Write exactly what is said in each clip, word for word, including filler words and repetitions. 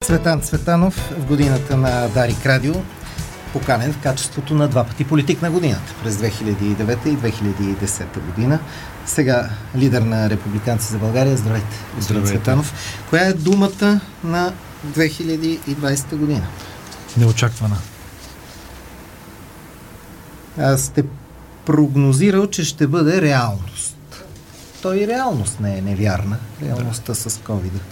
Цветан Цветанов в годината на Дарик Радио, поканен в качеството на два пъти политик на годината през две хиляди и девета и две хиляди и десета година. Сега лидер на Републиканци за България. Здравейте, господин Цветанов. Коя е думата на две хиляди и двадесета година? Неочаквана. Аз сте прогнозирал, че ще бъде реалност. То и реалност не е невярна. Реалността да. С ковида.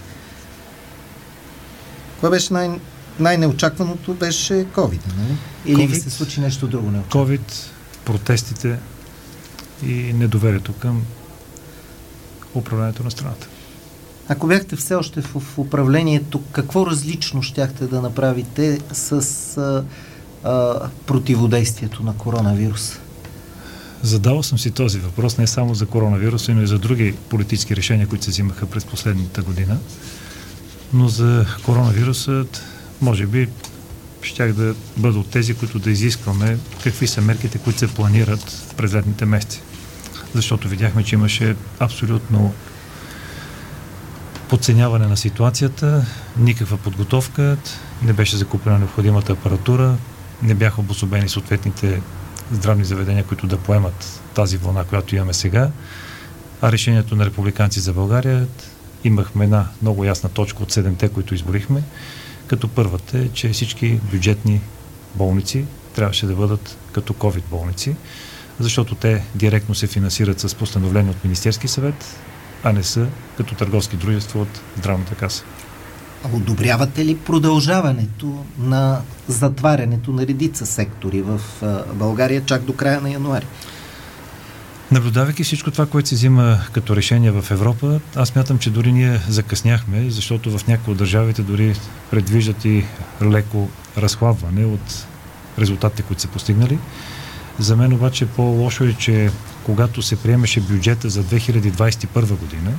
Кое беше най- най-неочакваното? Беше ковид, нали? Или COVID, ви се случи нещо друго неочаквано? ковид, протестите и недоверието към управлението на страната. Ако бяхте все още в, в управлението, какво различно щяхте да направите с а, а, противодействието на коронавируса? Задавал съм си този въпрос не само за коронавируса, но и за други политически решения, които се взимаха през последната година. Но за коронавирусът, може би, щях да бъда от тези, които да изискваме какви са мерките, които се планират през летните месеци. Защото видяхме, че имаше абсолютно подценяване на ситуацията, никаква подготовка, не беше закупена необходимата апаратура, не бяха обособени съответните здравни заведения, които да поемат тази вълна, която имаме сега. А решението на Републиканци за България, имахме една много ясна точка от седемте, които изборихме, като първата е, че всички бюджетни болници трябваше да бъдат като ковид болници, защото те директно се финансират с постановление от Министерски съвет, а не са като търговски дружества от Здравната каса. А одобрявате ли продължаването на затварянето на редица сектори в България чак до края на януари? Наблюдавайки всичко това, което се взима като решение в Европа, аз мятам, че дори ние закъсняхме, защото в някои от държавите дори предвиждат и леко разхлабване от резултатите, които са постигнали. За мен обаче по-лошо е, че когато се приемеше бюджета за две хиляди двадесет и първа година,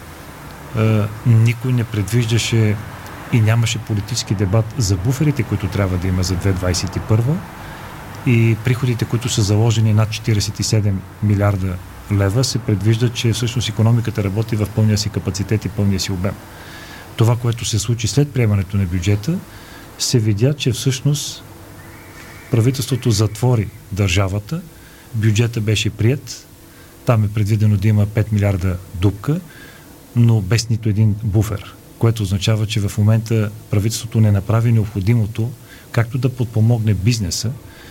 никой не предвиждаше и нямаше политически дебат за буферите, които трябва да има за две хиляди двадесет и първа и приходите, които са заложени над четиридесет и седем милиарда лева, се предвижда, че всъщност икономиката работи в пълния си капацитет и пълния си обем. Това, което се случи след приемането на бюджета, се видя, че всъщност правителството затвори държавата, бюджета беше приет, там е предвидено да има пет милиарда дупка, но без нито един буфер, което означава, че в момента правителството не направи необходимото, както да подпомогне бизнеса,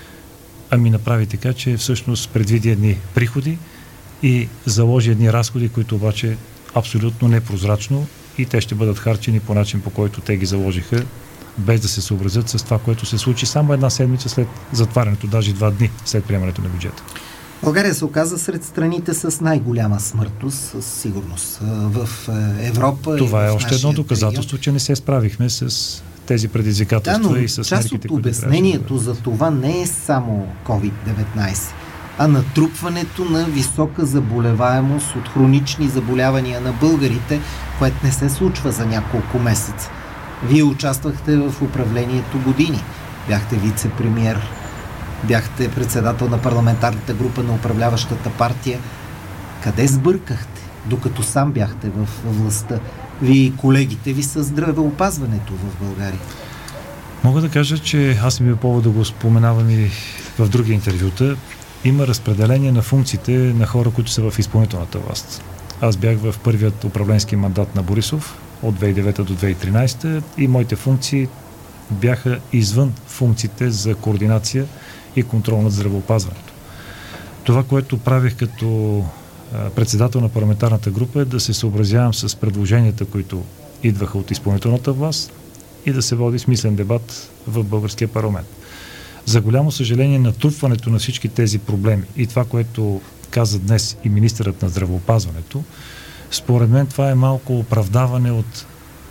ами направи така, че всъщност предвиди едни приходи и заложи едни разходи, които обаче абсолютно непрозрачно и те ще бъдат харчени по начин, по който те ги заложиха, без да се съобразят с това, което се случи само една седмица след затварянето, даже два дни след приемането на бюджета. България се оказа сред страните с най-голяма смъртност, със сигурност, в Европа. Това и е в още едно доказателство, че не се справихме с тези предизвикателства да, и с мерките, част от обяснението за това не е само ковид деветнадесет, а натрупването на висока заболеваемост от хронични заболявания на българите, което не се случва за няколко месеца. Вие участвахте в управлението години. Бяхте вице-премиер, бяхте председател на парламентарната група на управляващата партия. Къде сбъркахте, докато сам бяхте в властта? Вие и колегите ви са здравеопазването в България. Мога да кажа, че аз съм бил повод да го споменавам и в други интервюта. Има разпределение на функциите на хора, които са в изпълнителната власт. Аз бях в първият управленски мандат на Борисов от две хиляди и девета до две хиляди и тринадесета и моите функции бяха извън функциите за координация и контрол над здравеопазването. Това, което правих като председател на парламентарната група, е да се съобразявам с предложенията, които идваха от изпълнителната власт и да се води смислен дебат в българския парламент. За голямо съжаление, натрупването на всички тези проблеми и това, което каза днес и министърът на здравеопазването, според мен това е малко оправдаване от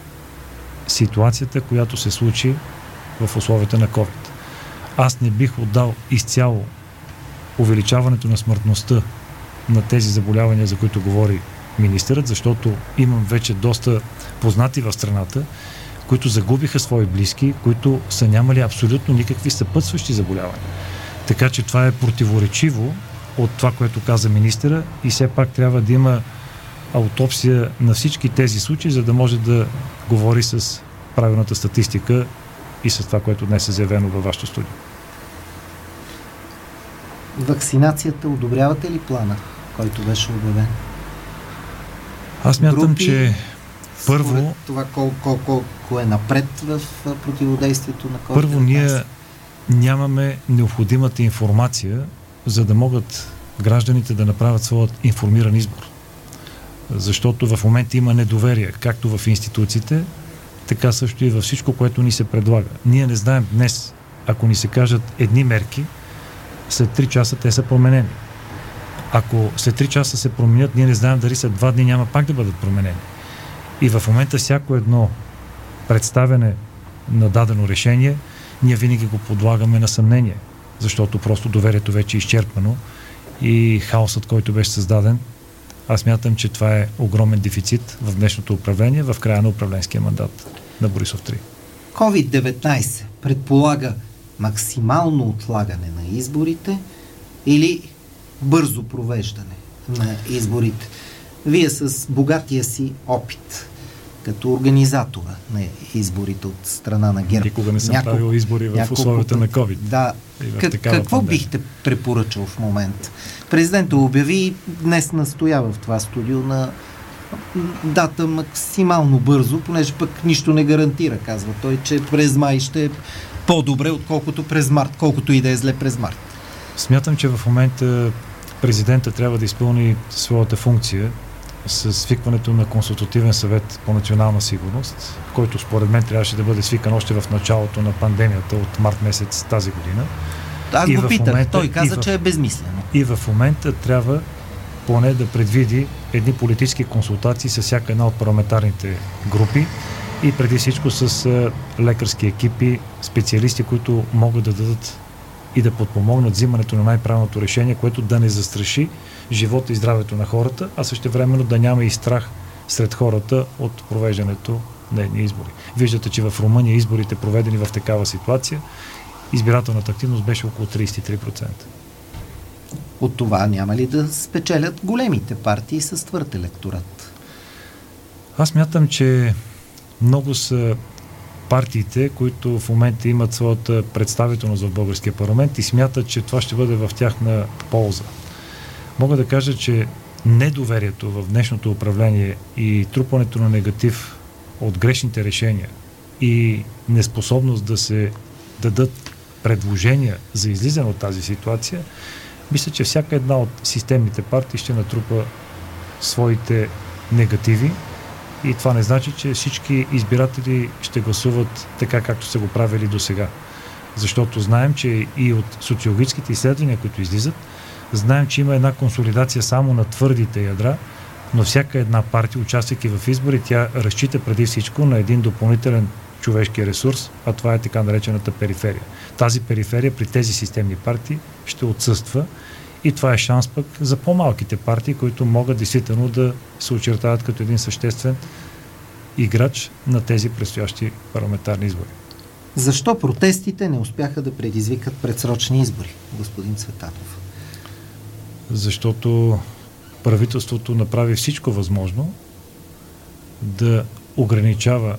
ситуацията, която се случи в условията на COVID. Аз не бих отдал изцяло увеличаването на смъртността на тези заболявания, за които говори министърът, защото имам вече доста познати в страната, които загубиха свои близки, които са нямали абсолютно никакви съпътстващи заболявания. Така че това е противоречиво от това, което каза министъра и все пак трябва да има аутопсия на всички тези случаи, за да може да говори с правилната статистика и с това, което днес е заявено във вашето студио. Вакцинацията, одобрявате ли плана, който беше обявен? Аз мятам, Групи, че първо... Това колко, колко, колко е напред в противодействието на ковид деветнайсет? Първо, ние нямаме необходимата информация, за да могат гражданите да направят своят информиран избор. Защото в момента има недоверие, както в институциите, така също и във всичко, което ни се предлага. Ние не знаем днес, ако ни се кажат едни мерки, след три часа те са променени. Ако след три часа се променят, ние не знаем дали след два дни няма пак да бъдат променени. И в момента всяко едно представяне на дадено решение, ние винаги го подлагаме на съмнение, защото просто доверието вече е изчерпано и хаосът, който беше създаден, аз мятам, че това е огромен дефицит в днешното управление, в края на управленския мандат на Борисов три. ковид деветнайсет предполага максимално отлагане на изборите или бързо провеждане на изборите. Вие с богатия си опит като организатора на изборите от страна на ГЕРБ. Никога не съм няколко, правил избори в няколко, условията на COVID. Да. Как, какво пандемия. Бихте препоръчал в момента? Президентът обяви, днес настоява в това студио на дата максимално бързо, понеже пък нищо не гарантира, казва той, че през май ще е по-добре, отколкото през март, колкото и да е зле през март. Смятам, че в момента президента трябва да изпълни своята функция с свикването на консултативен съвет по национална сигурност, който според мен трябваше да бъде свикан още в началото на пандемията от март месец тази година. Аз и го питах, момента, той каза, в, че е безмислено. И в момента трябва поне да предвиди едни политически консултации с всяка една от парламентарните групи и преди всичко с лекарски екипи, специалисти, които могат да дадат и да подпомогнат взимането на най-правилното решение, което да не застраши живота и здравето на хората, а същевременно да няма и страх сред хората от провеждането на едни избори. Виждате, че в Румъния изборите, проведени в такава ситуация, избирателната активност беше около трийсет и три процента. От това няма ли да спечелят големите партии с твърд електорат? Аз мятам, че много са партиите, които в момента имат своята представителност в българския парламент и смятат, че това ще бъде в тяхна полза. Мога да кажа, че недоверието в днешното управление и трупането на негатив от грешните решения и неспособност да се дадат предложения за излизане от тази ситуация, мисля, че всяка една от системните партии ще натрупа своите негативи и това не значи, че всички избиратели ще гласуват така, както са го правили до сега. Защото знаем, че и от социологическите изследвания, които излизат, знаем, че има една консолидация само на твърдите ядра, но всяка една партия, участвайки в избори, тя разчита преди всичко на един допълнителен човешки ресурс, а това е така наречената периферия. Тази периферия при тези системни партии ще отсъства и това е шанс пък за по-малките партии, които могат действително да се очертават като един съществен играч на тези предстоящи парламентарни избори. Защо протестите не успяха да предизвикат предсрочни избори, господин Цветанов? Защото правителството направи всичко възможно да ограничава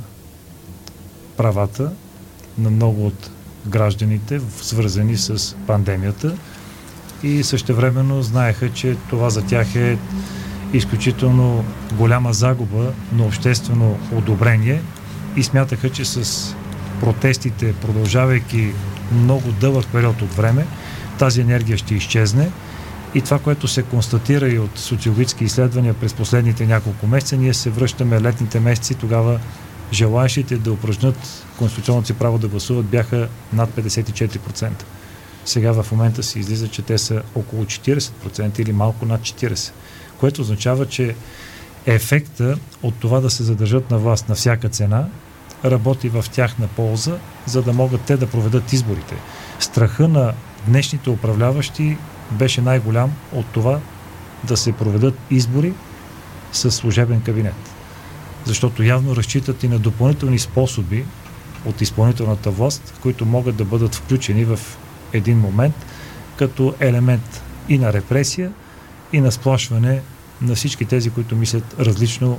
правата на много от гражданите, свързани с пандемията и същевременно знаеха, че това за тях е изключително голяма загуба на обществено одобрение и смятаха, че с протестите, продължавайки много дълъг период от време, тази енергия ще изчезне и това, което се констатира и от социологически изследвания през последните няколко месеца, ние се връщаме летните месеци, тогава желаещите да упражнят конституционното си право да гласуват бяха над петдесет и четири процента. Сега в момента се излиза, че те са около четирийсет процента или малко над четирийсет процента, което означава, че ефекта от това да се задържат на власт на всяка цена работи в тяхна полза, за да могат те да проведат изборите. Страха на днешните управляващи беше най-голям от това да се проведат избори със служебен кабинет. Защото явно разчитат и на допълнителни способи от изпълнителната власт, които могат да бъдат включени в един момент като елемент и на репресия, и на сплашване на всички тези, които мислят различно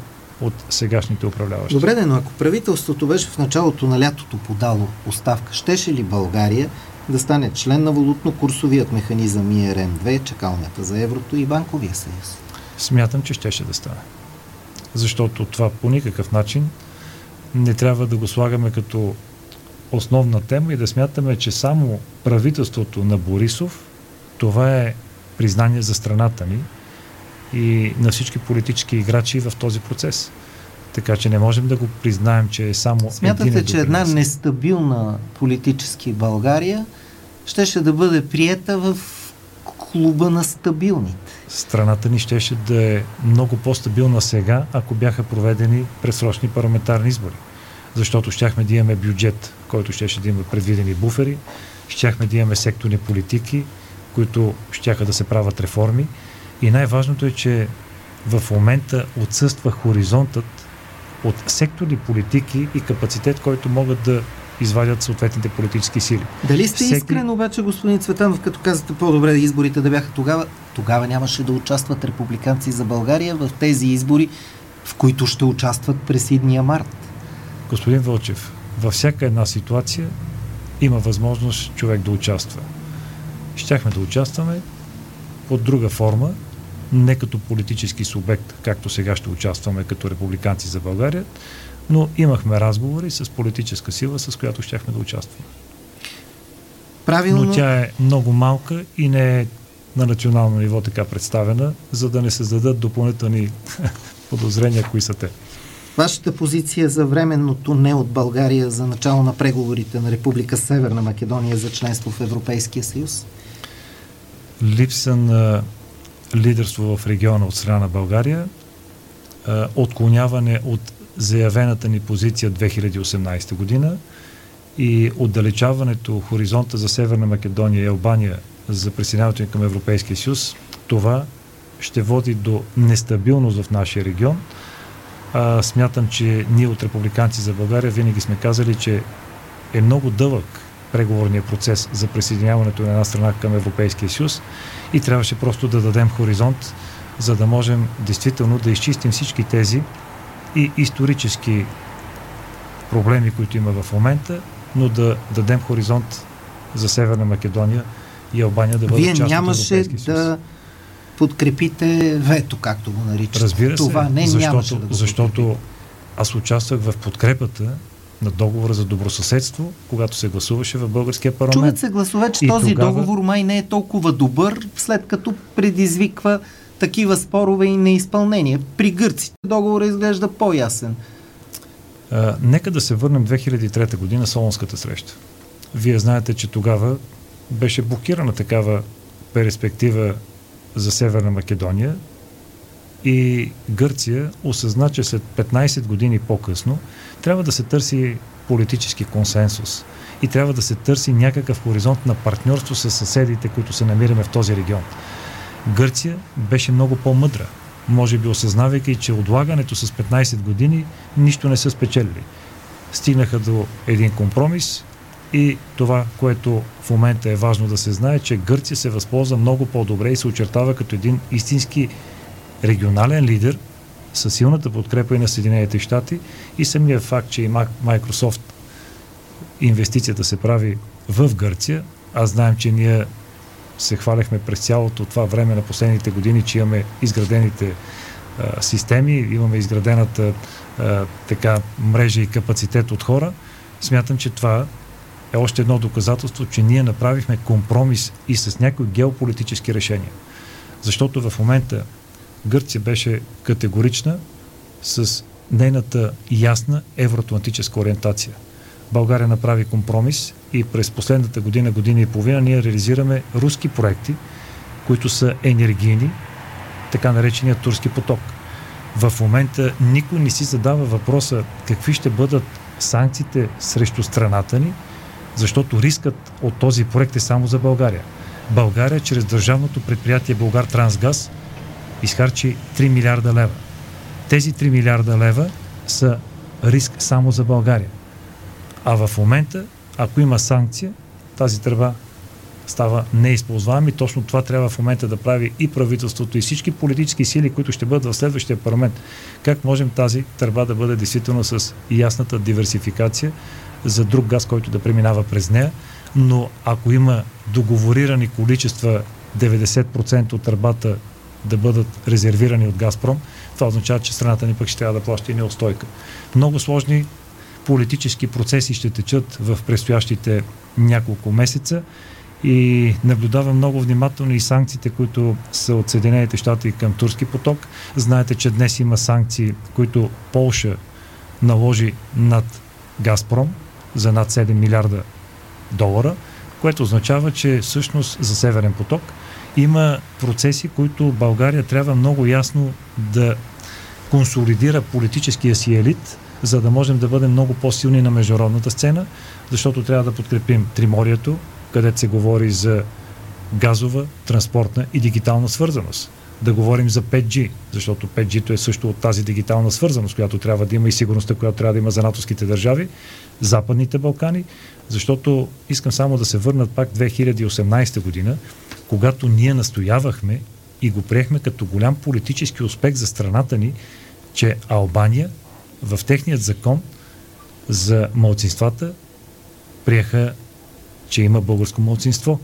от сегашните управляващи. Добре, но ако правителството беше в началото на лятото подало оставка, щеше ли България да стане член на валутно-курсовият механизъм И Р М две, чакалнята за еврото и банковия съюз? Смятам, че щеше да стане. Защото това по никакъв начин не трябва да го слагаме като основна тема и да смятаме, че само правителството на Борисов, това е признание за страната ни и на всички политически играчи в този процес. Така че не можем да го признаем, че е само Смятате, един че една допринес. нестабилна политически България щеше да бъде приета в клуба на стабилните? Страната ни щеше да е много по-стабилна сега, ако бяха проведени предсрочни парламентарни избори. Защото щяхме да имаме бюджет, който щеше да има предвидени буфери, щяхме да имаме секторни политики, които щяха да се правят реформи. И най-важното е, че в момента отсъства хоризонтът от секторни политики и капацитет, който могат да извадят съответните политически сили. Дали сте Всеки... искрен обаче, господин Цветанов, като казвате по-добре изборите да бяха тогава? Тогава нямаше да участват републиканци за България в тези избори, в които ще участват през идния март. Господин Вълчев, във всяка една ситуация има възможност човек да участва. Щяхме да участваме под друга форма, не като политически субект, както сега ще участваме като републиканци за България, но имахме разговори с политическа сила, с която щяхме да участваме. Правилно... Но тя е много малка и не е на национално ниво така представена, за да не създадат допълнителни подозрения, кои са те. Вашата позиция за временното не от България за начало на преговорите на Република Северна Македония за членство в Европейския съюз? Липса на лидерство в региона от страна на България, отклоняване от заявената ни позиция две хиляди и осемнадесета година и отдалечаването хоризонта за Северна Македония и Албания за присъединяването към Европейския съюз, това ще води до нестабилност в нашия регион. А, смятам, че ние от републиканци за България винаги сме казали, че е много дълъг преговорния процес за присъединяването на една страна към Европейския съюз и трябваше просто да дадем хоризонт, за да можем действително да изчистим всички тези и исторически проблеми, които има в момента, но да дадем хоризонт за Северна Македония и Албания да бъдат част от Европейския съюз. Вие нямаше да подкрепите вето, както го наричате. Разбира се, това не защото, нямаше да го защото аз участвах в подкрепата на договора за добросъседство, когато се гласуваше в българския парламент. Чуват се гласове, че и този тогава... договор май не е толкова добър, след като предизвиква такива спорове и неизпълнение. При гърците договорът изглежда по-ясен. А, нека да се върнем две хиляди и трета година, Солунската среща. Вие знаете, че тогава беше блокирана такава перспектива за Северна Македония и Гърция осъзна, че след петнадесет години по-късно трябва да се търси политически консенсус и трябва да се търси някакъв хоризонт на партньорство с съседите, които се намираме в този регион. Гърция беше много по-мъдра, може би осъзнавайки, че отлагането с петнадесет години нищо не са спечелили. Стигнаха до един компромис и това, което в момента е важно да се знае, че Гърция се възползва много по-добре и се очертава като един истински регионален лидер със силната подкрепа и на Съединените щати и самия факт, че и Microsoft инвестицията се прави в Гърция. Аз знаем, че ние се хваляхме през цялото това време на последните години, че имаме изградените а, системи, имаме изградената а, така мрежа и капацитет от хора. Смятам, че това е още едно доказателство, че ние направихме компромис и с някои геополитически решения. Защото в момента Гърция беше категорична с нейната ясна евроатлантическа ориентация. България направи компромис и през последната година, година и половина ние реализираме руски проекти, които са енергийни, така наречения Турски поток. В момента никой не си задава въпроса какви ще бъдат санкциите срещу страната ни, защото рискът от този проект е само за България. България чрез държавното предприятие Булгартрансгаз изхарчи три милиарда лева. Тези три милиарда лева са риск само за България. А в момента, ако има санкция, тази тръба става неизползваем и точно това трябва в момента да прави и правителството, и всички политически сили, които ще бъдат в следващия парламент. Как можем тази тръба да бъде действително с ясната диверсификация за друг газ, който да преминава през нея, но ако има договорирани количества деветдесет процента от тръбата да бъдат резервирани от Газпром, това означава, че страната ни пък ще трябва да плаща и неустойка. Много сложни политически процеси ще течат в предстоящите няколко месеца и наблюдавам много внимателно и санкциите, които са от Съединените щати към Турски поток. Знаете, че днес има санкции, които Полша наложи над Газпром за над седем милиарда долара, което означава, че всъщност за Северен поток има процеси, които България трябва много ясно да консолидира политическия си елит, за да можем да бъдем много по-силни на международната сцена, защото трябва да подкрепим Триморието, където се говори за газова, транспортна и дигитална свързаност. Да говорим за пет джи, защото пет джи-то е също от тази дигитална свързаност, която трябва да има и сигурността, която трябва да има за натовските държави, Западните Балкани, защото искам само да се върнат пак две хиляди и осемнадесета година, когато ние настоявахме и го приехме като голям политически успех за страната ни, че Албания в техният закон за малцинствата приеха, че има българско малцинство.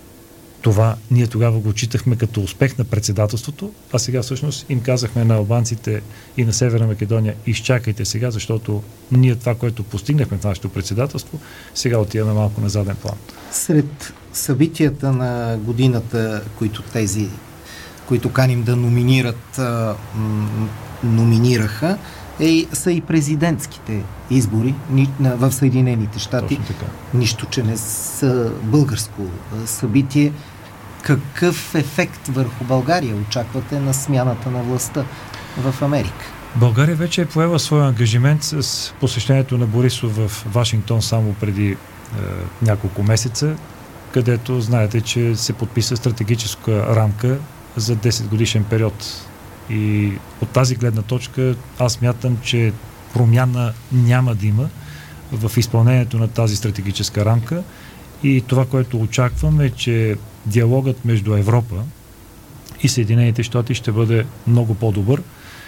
Това ние тогава го отчитахме като успех на председателството, а сега всъщност им казахме на албанците и на Северна Македония: изчакайте сега, защото ние това, което постигнахме в нашето председателство, сега отиваме малко на заден план. Сред събитията на годината, които тези, които каним да номинират, а, м- номинираха, е, са и президентските избори ни, на, в Съединените щати. Нищо, че не са българско събитие. Какъв ефект върху България очаквате на смяната на властта в Америка? България вече е поела своя ангажимент с посещението на Борисов в Вашингтон само преди е, няколко месеца, където знаете, че се подписа стратегическа рамка за десет годишен период. И от тази гледна точка аз смятам, че промяна няма да има в изпълнението на тази стратегическа рамка и това, което очаквам, е, че диалогът между Европа и Съединените щати ще бъде много по-добър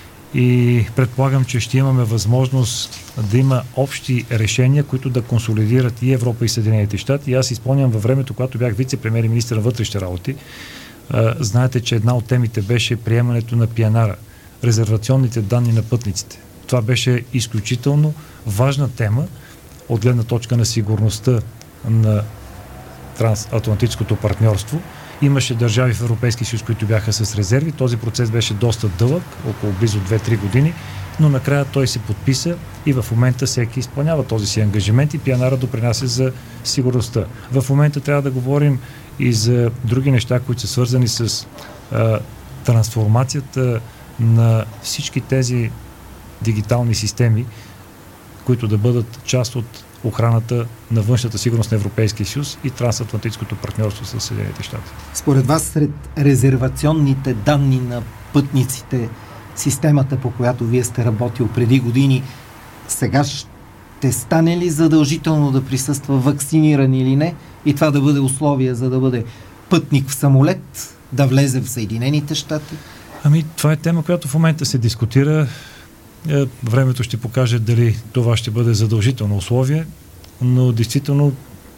и предполагам, че ще имаме възможност да има общи решения, които да консолидират и Европа и Съединените щати. И аз изпълням във времето, когато бях вице-премиер и министър на вътрешните работи. Знаете, че една от темите беше приемането на пи ен ар, резервационните данни на пътниците. Това беше изключително важна тема от гледна точка на сигурността на трансатлантическото партньорство. Имаше държави в Европейския съюз, които бяха с резерви. Този процес беше доста дълъг, около близо две-три години, но накрая той се подписа и в момента всеки изпълнява този си ангажимент и пи ен ар допринася за сигурността. В момента трябва да говорим и за други неща, които са свързани с а, трансформацията на всички тези дигитални системи, които да бъдат част от охраната на външната сигурност на Европейския съюз и трансатлантическото партньорство с Съединените щати. Според вас, сред резервационните данни на пътниците, системата, по която вие сте работил преди години, сега ще стане ли задължително да присъства вакциниран или не и това да бъде условие, за да бъде пътник в самолет, да влезе в Съединените щати? Ами, това е тема, която в момента се дискутира. Времето ще покаже дали това ще бъде задължително условие, но действително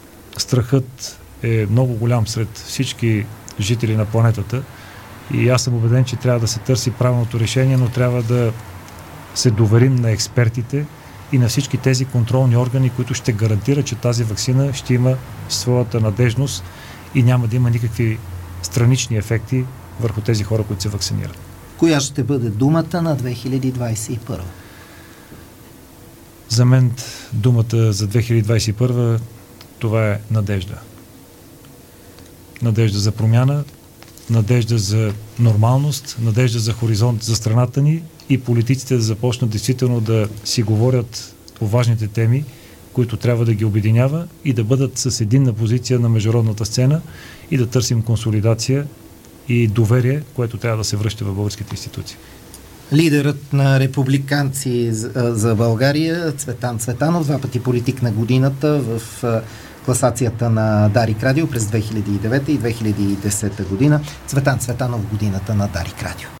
страхът е много голям сред всички жители на планетата и аз съм убеден, че трябва да се търси правилното решение, но трябва да се доверим на експертите и на всички тези контролни органи, които ще гарантират, че тази ваксина ще има своята надежност и няма да има никакви странични ефекти върху тези хора, които се вакцинират. Коя ще бъде думата на две хиляди двадесет и първа? За мен думата за две хиляди двадесет и първа това е надежда. Надежда за промяна, надежда за нормалност, надежда за хоризонт за страната ни и политиците да започнат действително да си говорят по важните теми, които трябва да ги обединява и да бъдат с единна позиция на международната сцена и да търсим консолидация и доверие, което трябва да се връща в българските институции. Лидерът на републиканци за България, Цветан Цветанов, два пъти политик на годината в класацията на Дарик Радио през две хиляди и девета и две хиляди и десета година. Цветан Цветанов, годината на Дарик Радио.